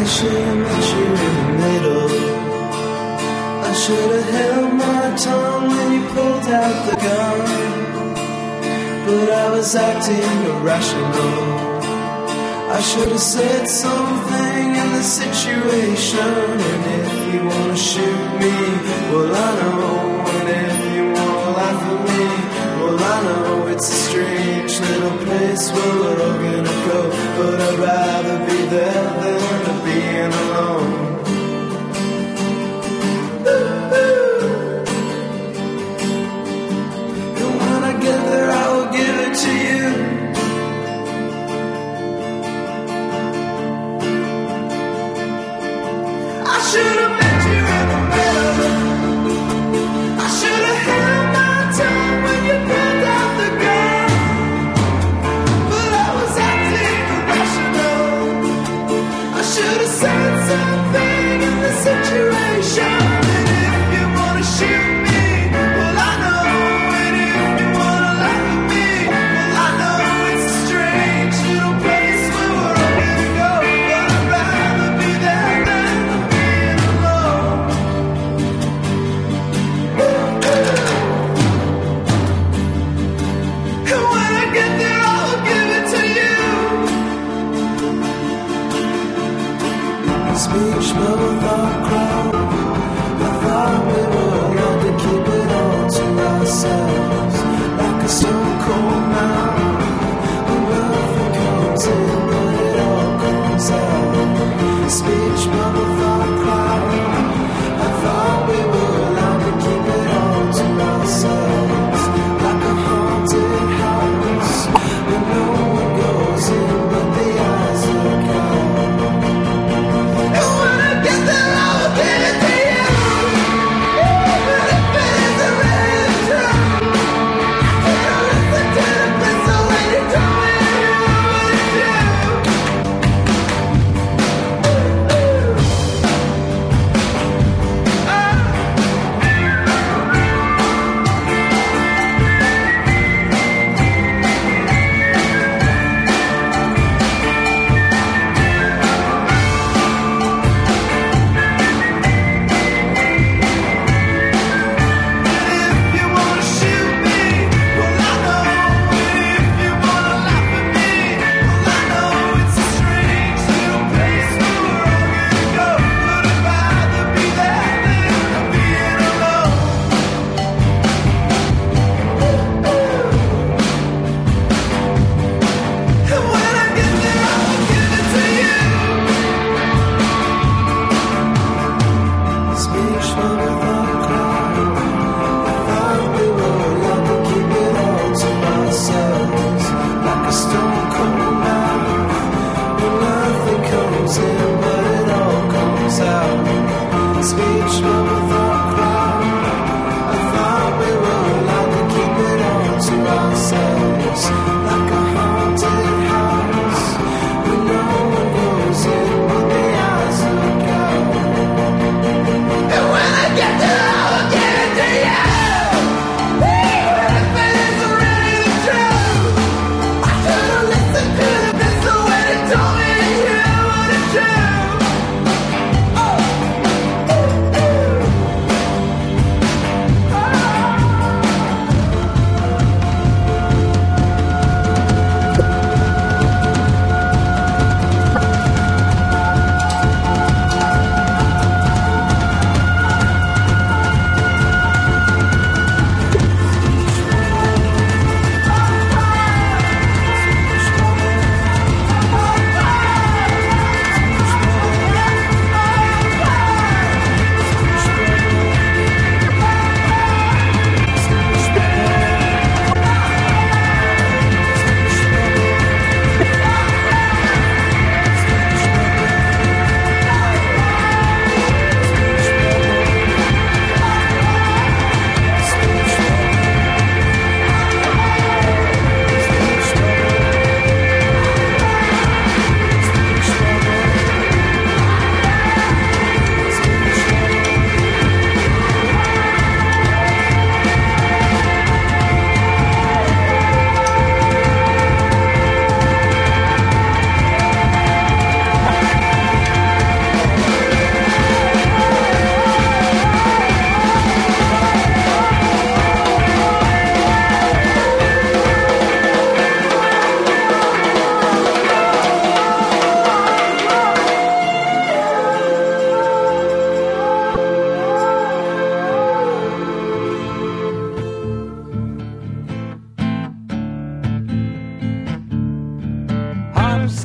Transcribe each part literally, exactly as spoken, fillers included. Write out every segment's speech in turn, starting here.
should have met you in the middle. I should have held my tongue when you pulled out the gun, but I was acting irrational. I should have said something in the situation. And if you wanna shoot me, well I know. And if you wanna laugh at me, well I know. It's a strange little place where we're all gonna go, but I'd rather be there than being alone. And when I get there I will give it to you. I should have met you in the middle. I should have held my tongue when you pulled out the gun, but I was acting irrational.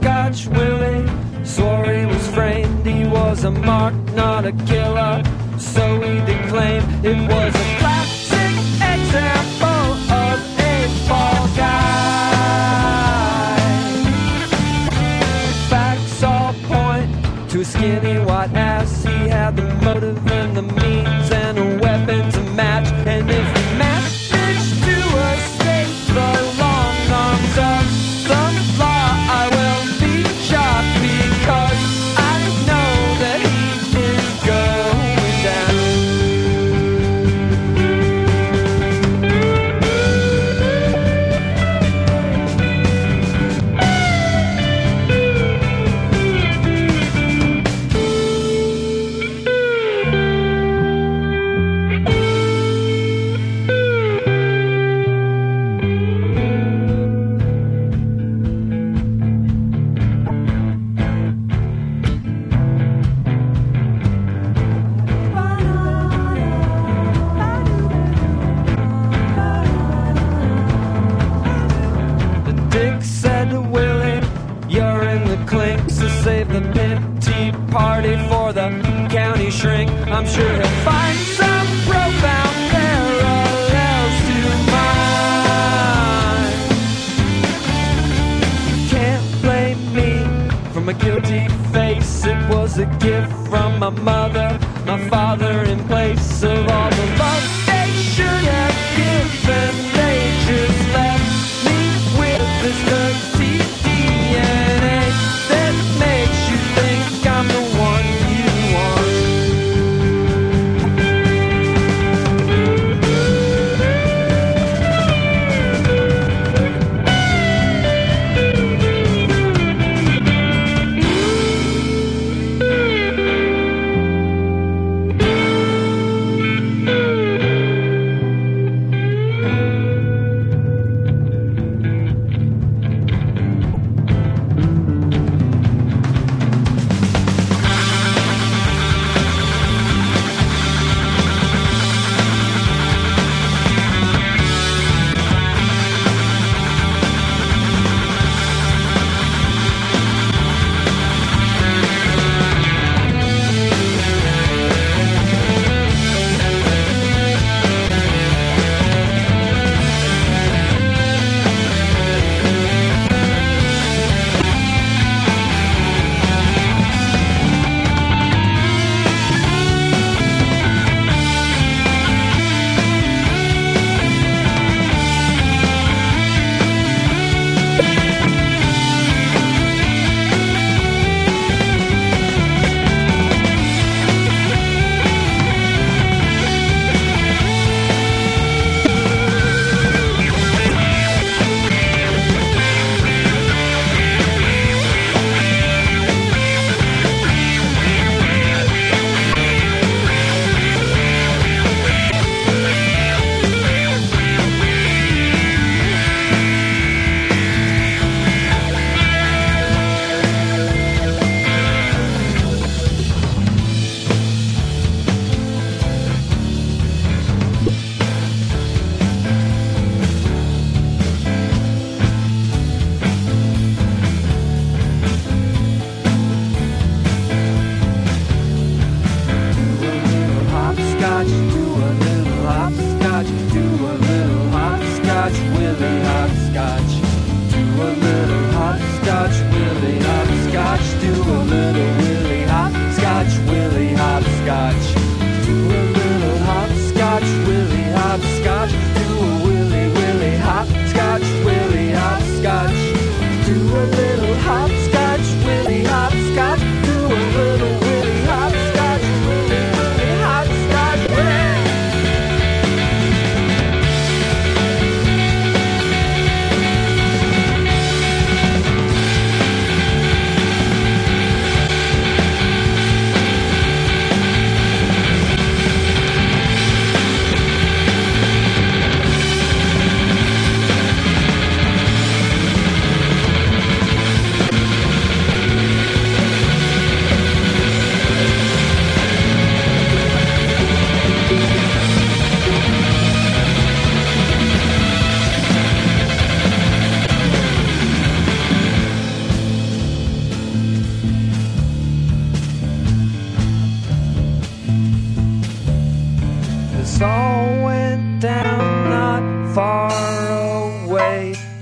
Hopscotch Willie swore he was framed. He was a mark, not a killer, so he declaimed it was a classic example of a fall guy. Facts all point to a skinny white ass. He had the motive and the means and a weapon to match. And if he managed to escape the long arms of the law, I will be shocked because I know that he is going down. The pity party for the county shrink. I'm sure he'll find some profound parallels to mine. Can't blame me for my guilty face. It was a gift from my mother, my father, in place of all the love they should have given. They just left me with this dirty D N A that makes you think I'm the one you want.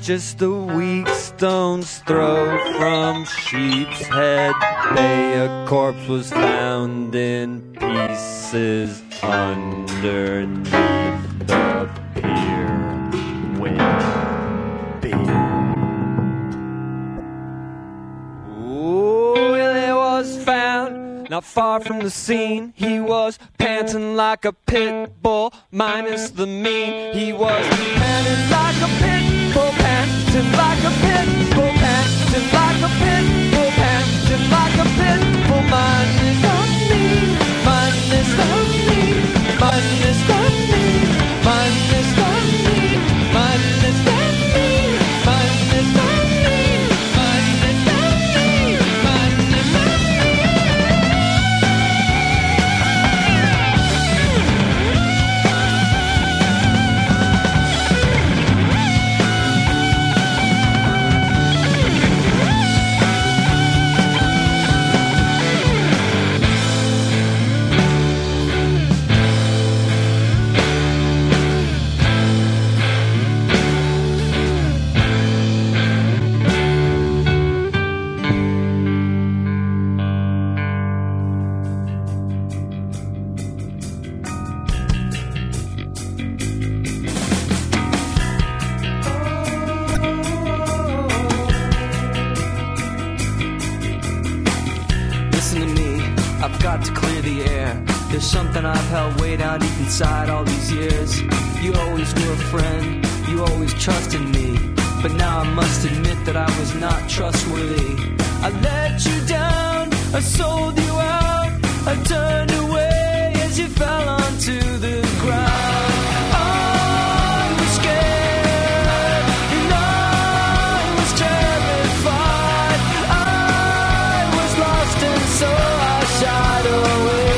just a weak stone's throw from Sheep's Head Bay. A corpse was found in pieces underneath the pier. Oh, yeah, it was found not far from the scene. He was panting like a pit bull, minus the mean. He was panting like a pit bull, panting like a pit bull, panting like a pit bull, panting like a pit bull. Minus the mean, minus the mean, minus the mean, minus the mean, minus the mean, minus the mean, minus the mean, minus the something I've held way down deep inside all these years. You always were a friend, you always trusted me, but now I must admit that I was not trustworthy. I let you down, I sold you out, I turned away as you fell onto the ground. I was scared and I was terrified. I was lost and so I shied away.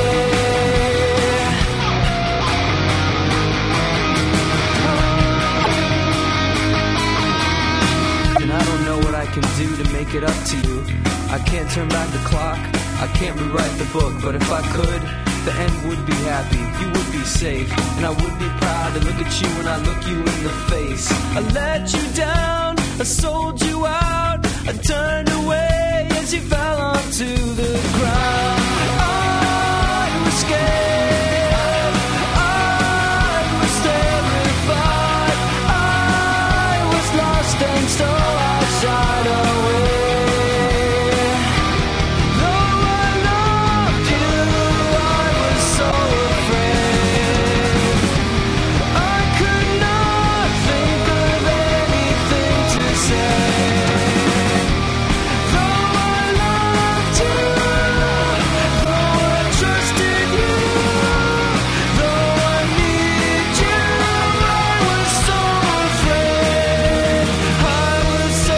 Can do to make it up to you. I can't turn back the clock, I can't rewrite the book, but if I could, the end would be happy, you would be safe, and I would be proud to look at you when I look you in the face. I let you down, I sold you out, I turned away as you fell onto the ground. I was scared, I was terrified, I was lost and so I shied away. Though I loved you, I was so afraid. I could not think of anything to say. Though I loved you, though I trusted you, though I needed you, I was so afraid. I was so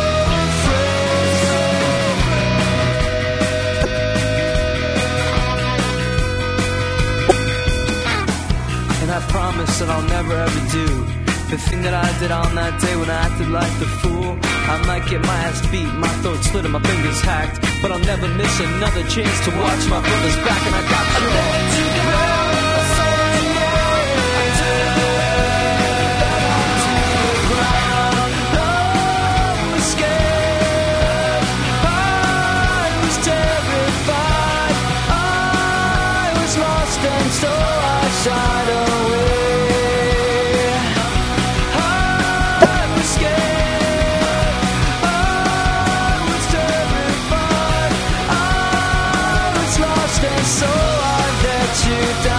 I promise that I'll never ever do the thing that I did on that day when I acted like the fool. I might get my ass beat, my throat slit and my fingers hacked, but I'll never miss another chance to watch my brother's back. And I got you. I let you down, I sold you out, I turned away to the ground. I was scared, I was terrified, I was lost and so I shied away. You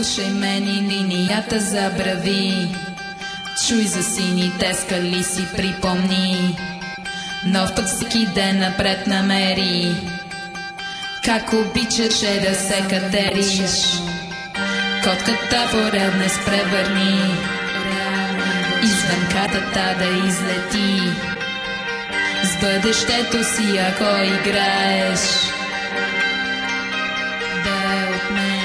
Слушай мен и линията забрави, чуй за сините скали си припомни, нов път всеки ден напред намери, как обичаше да се катериш, котката в орел не спревърни, извън катата да излети, с бъдещето си ако играеш, да е от мен.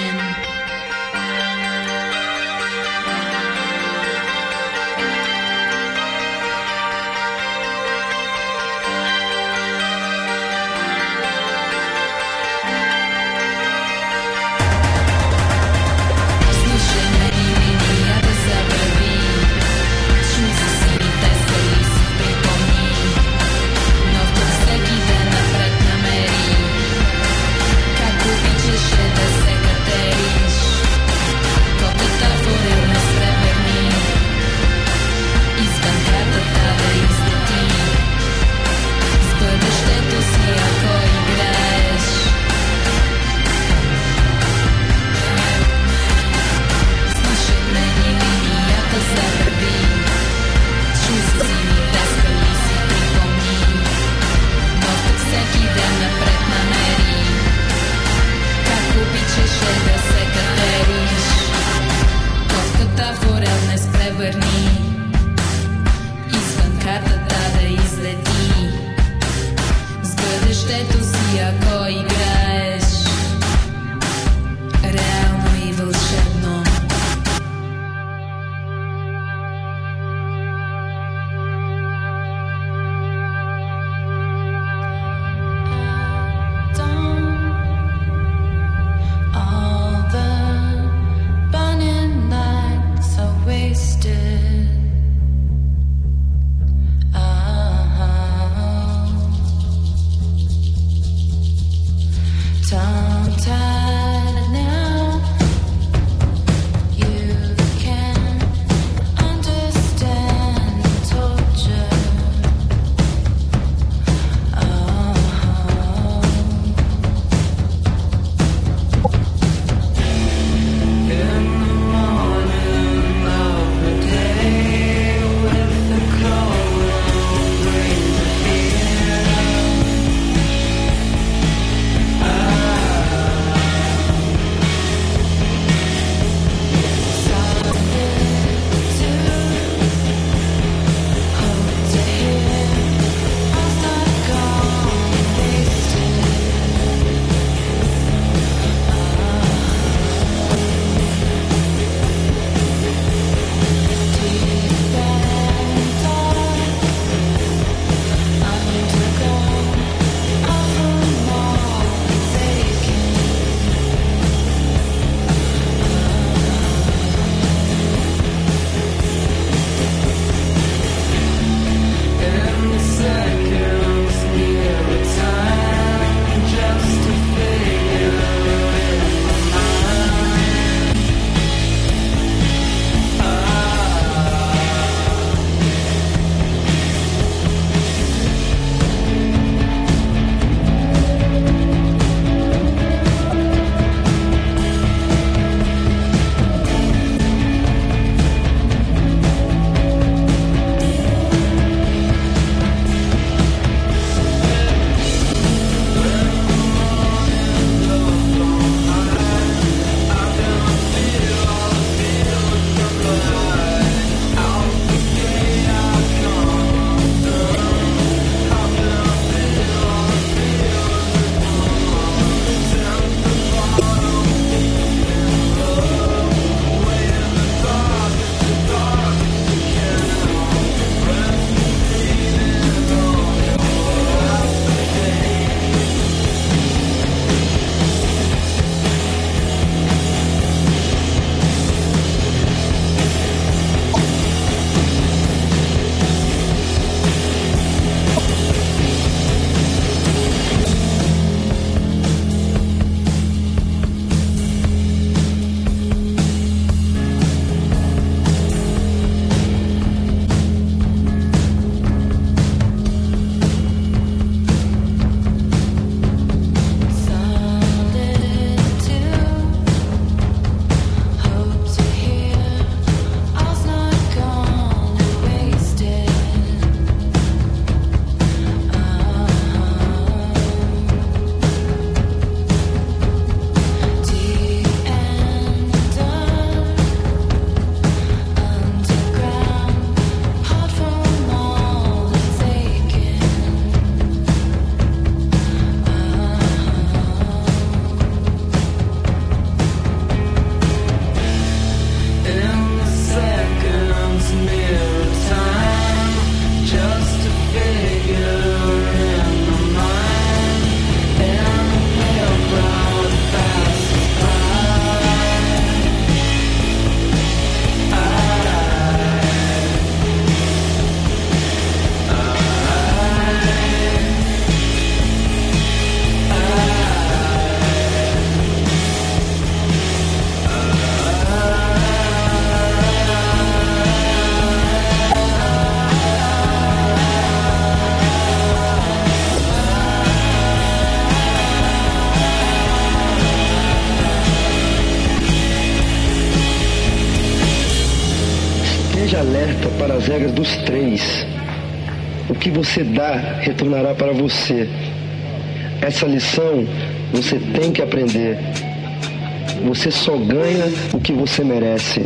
alerta para as regras dos três. O que você dá retornará para você. Essa lição você tem que aprender. Você só ganha o que você merece.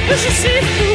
je suis fou.